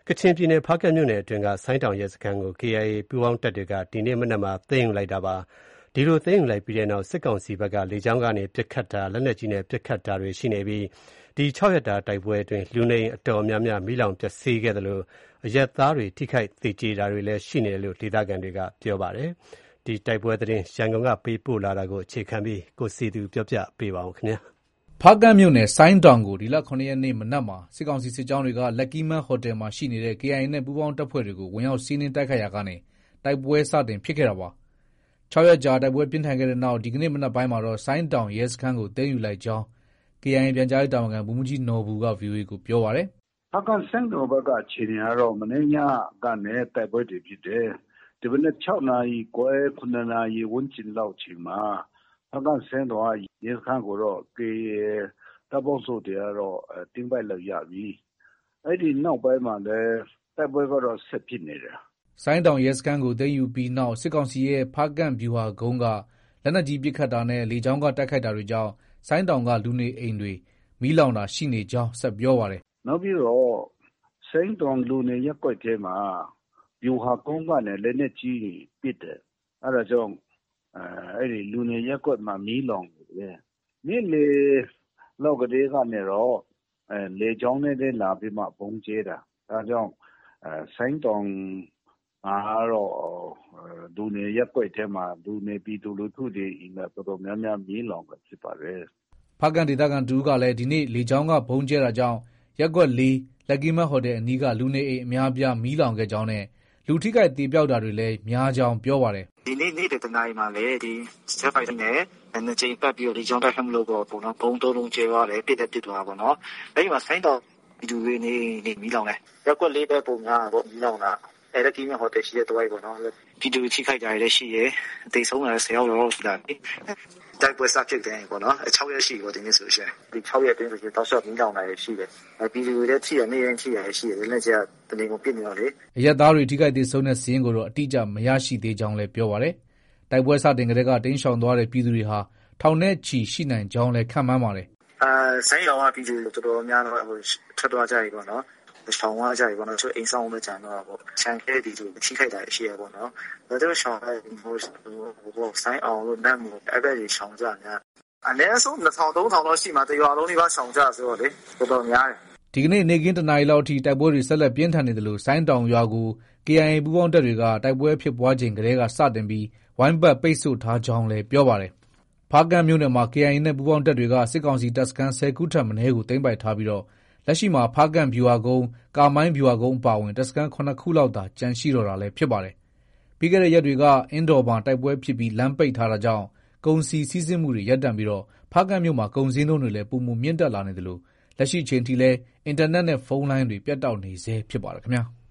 ကချင်ပြည်နယ်ဖားကန့်မြို့နယ်အတွင်းကဆိုင်းတောင်ရဲစခန်းကို KIA ပူးပေါင်းတပ်တွေကဒီနေ့မနက်မှာသိမ်းယူလိုက်တာပါ။ဒီလိုသိမ်းယူလိုက်ပြီးတဲ့နောက်စစ်ကောင်စီဘက်ကလေကြောင်းကနေပစ်ခတ်တာလက်နက်ကြီးနဲ့ပစ်ခတ်တာတွေရှိနေပြီးဒီ6ရက်တာတိုက်ပွဲအတွင်းလူနေအိမ်အတော်များများမီးလောင်ပျက်စီးခဲ့သလိုအရပ်သားတွေထိခိုက်သေကြေတာတွေလည်းရှိနေတယ်လို့ဒေသခံတွေကပြောပါတယ်။ဒီတိုက်ပွဲသတင်းရန်ကုန်ကပေးပို့လာတာကိုအခြေခံပြီးကိုစီသူပြောပြပေးပါဦးခင်ဗျာ။ဖားကန့်မြို့နယ်ဆိုင်းတောင်ကိုဒီလ9ရက်နေ့မနက်မှာစစ်ကောင်စီစစ်ကြောင်းတွေကလက်ကီးမန်းဟိုတယ်မှာရှိနေတဲ့ KIA နဲ့ပူးပေါင်းတပ်ဖွဲ့တွေကိုဝင်ရောက်စီးနင်းတိုက်ခိုက်ရာကနေတိုက်ပွဲစတင်ဖြစ်ခဲ့တာပါ။6ရက်ကြာတိုက်ပွဲပြင်းထန်ခဲ့တဲ့နောက်ဒီကနေ့မနက်ပိုင်းမှာတော့ဆိုင်းတောင်ရဲစခန်းကိုသိမ်းယူလိုက်ကြောင်း KIA ပြန်ကြားရေးတာဝန်ခံဗိုလ်မှူးကြီးနော်ဘူက VOA ကိုပြောပါတယ်။ဖားကန့်ဆိုင်းတောင်ဘက်ကအခြေအနေကတော့မနေ့ညကနေတိုက်ပွဲတွေဖြစ်တယ်။ဒီမနက်6နာရီခွဲ9နာရီဝန်းကျင်လောက်ချိန်မှာဖားကန့်ဆိုင်းတောင်ရဲစခန်းကိုတော့ KIA တပ်ပေါင်းစုတွေကတော့သိမ်းပိုက်လို့ရပြီ။အဲ့ဒီနောက်ပိုင်းမှာလည်းတိုက်ပွဲကတော့ဆက်ဖြစ်နေတယ်။ဆိုင်းတောင်ရဲစခန်းကိုသိမ်းယူပြီးနောက်စစ်ကောင်စီရဲ့ဖားကန့်ဗျူဟာကုန်းကလက်နက်ကြီးပစ်ခတ်တာနဲ့လေကြောင်းကတိုက်ခိုက်တာတွေကြောင့်ဆိုင်းတောင်ကလူနေအိမ်တွေမီးလောင်တာရှိနေကြောင်းဆက်ပြောပါတယ်။နောက်ပြီးတော့ဆိုင်းတောင်လူနေရပ်ကွက်ထဲမှာဗျူဟာကုန်းကနေလက်နက်ကြီးပစ်တယ်။အဲ့ဒါကြောင့်အဲ့ဒီလူနေရပ်ကွက်မှာမီးလောင်တယ်။နေ့လေလောက်ကလေးကနေတော့လေကြောင်းနဲ့လာပြီးမှပုံကျဲတာဒါကြောင့်ဆိုင်းတောင်ကတော့လူနေရပ်ကွက်ထဲမှာလူနေပြည်သူလူထုတွေအိမ်ကတော်တော်များများမီးလောင်ပဲဖြစ်ပါတယ်ဖားကန့်ဒေသခံတူကလည်းဒီနေ့လေကြောင်းကဘုံကျဲတာကြောင့်ရပ်ကွက်4လက်ကီးမန်းဟိုတယ်အနီးကလူနေအိမ်အများပြားမီးလောင်ခဲ့ကြောင်းနဲ့လူထိခိုက်သေပြောက်တာတွေလည်းများကြောင်းပြောပါတယ်ဒီနေ့နေ့တနားရီမှာလည်းဒီစက်ဖိုင်နဲ့နှစ်ချိန်ပတ်ပြီးတော့လေကြောင်းတိုက်ခိုက်မှုလုပ်တော့ပုံတော့ဘုံသုံးလုံးကျဲသွားတယ်ပြစ်သွားပါတော့အဲဒီမှာဆိုင်းတော့ဗီဒီယိုတွေနေမီးလောင်တယ်ရက်ကွက်4ပဲပုံများပေါ့မီးလောင်တာအဲ့ဒါကြီးမျိုးဟိုတယ်ရှိတဲ့တွိုင်းပေါ့နော်ဗီဒီယိုထိခိုက်ကြရလည်းရှိရဲအသေးဆုံးလည်း10ယောက်လောက်ရှိတာတိုက်ပွဲစဖြစ်တယ်ပေါ့နော်6ရက်ရှိပေါ့ဒီနေ့ဆိုရှင်ဒီ6ရက်အတွင်းဆိုရင်တောက်လျှောက်မီးလောင်တာရှိတယ်ဗီဒီယိုလည်းထိရနေရင်ထိရရှိတယ်လည်းကြာတနေကုန်ပြစ်နေတော့လေအရက်သားတွေထိခိုက်သေးဆုံးတဲ့စီးရင်ကိုတော့အတိအကျမရရှိသေးကြောင်းလည်းပြောပါတယ်တိုက်ပွဲစတင်ကတည်းကတင်းရှောင်သွားတဲ့ပြည်သူတွေဟာထောင်နဲ့ချီရှိနိုင်ကြောင်းလည်းခန့်မှန်းပါတယ်ဆိုင်းရောင်ကပြည်သူတော်တော်များတော့ထွက်သွားကြပြီပေါ့နော်ရှောင်းသွားကြပြီပေါ့နော်သူအိမ်ဆောင်ပဲကြံတော့ပေါ့ခြံခဲဒီလိုထိခိုက်တာရှိရပေါ့နော်ဒါတော့ရှောင်းဟိုဆိုင်းအောင်လို့နတ်မျိုးအဲ့ဘက်ကြီးရှောင်းကြများအနည်းဆုံး2000 3000လောက်ရှိမှတရွာလုံးဒီပါရှောင်းကြဆိုတော့လေတော်တော်များတယ်ဒီကနေ့နေကင်းတနာရီလောက်အထိတိုက်ပွဲတွေဆက်လက်ပြင်းထန်နေတယ်လို့ဆိုင်းတောင်ရွာကို KIA ပူးပေါင်းတပ်တွေကတိုက်ပွဲဖြစ်ပွားချိန်ကတည်းကစတင်ပြီးဝိုင်းပတ်ပိတ်ဆို့ထားကြောင်းလည်းပြောပါတယ်ဖားကန့်မြို့နယ်မှာ KIA နဲ့ပူးပေါင်းတပ်တွေကစစ်ကောင်စီတပ်စခန်း10ခုထက်မနည်းကိုသိမ်းပိုက်ထားပြီးလက်ရှိမှာဖားကန့်ဗျူဟာကုန်းကာမိုင်းဗျူဟာကုန်းအပါအဝင်တပ်စခန်း7ခုလောက်သာကျန်ရှိတော့တာလည်းဖြစ်ပါတယ်ပြီးခဲ့တဲ့ရက်တွေကအင်းတော်မှာတိုက်ပွဲဖြစ်ပြီးလမ်းပိတ်ထားတာကြောင့်ကုန်စည်စီးဆင်းမှုတွေရပ်တန့်ပြီးဖားကန့်မြို့မှာကုန်စည်နှုန်းတွေလည်းပုံမှန်မြင့်တက်လာနေသလိုလက်ရှိချိန်ထိလည်းအင်တာနက်နဲ့ဖုန်းလိုင်းတွေပြတ်တောက်နေဆဲဖြစ်ပါတယ်ခင်ဗျာ။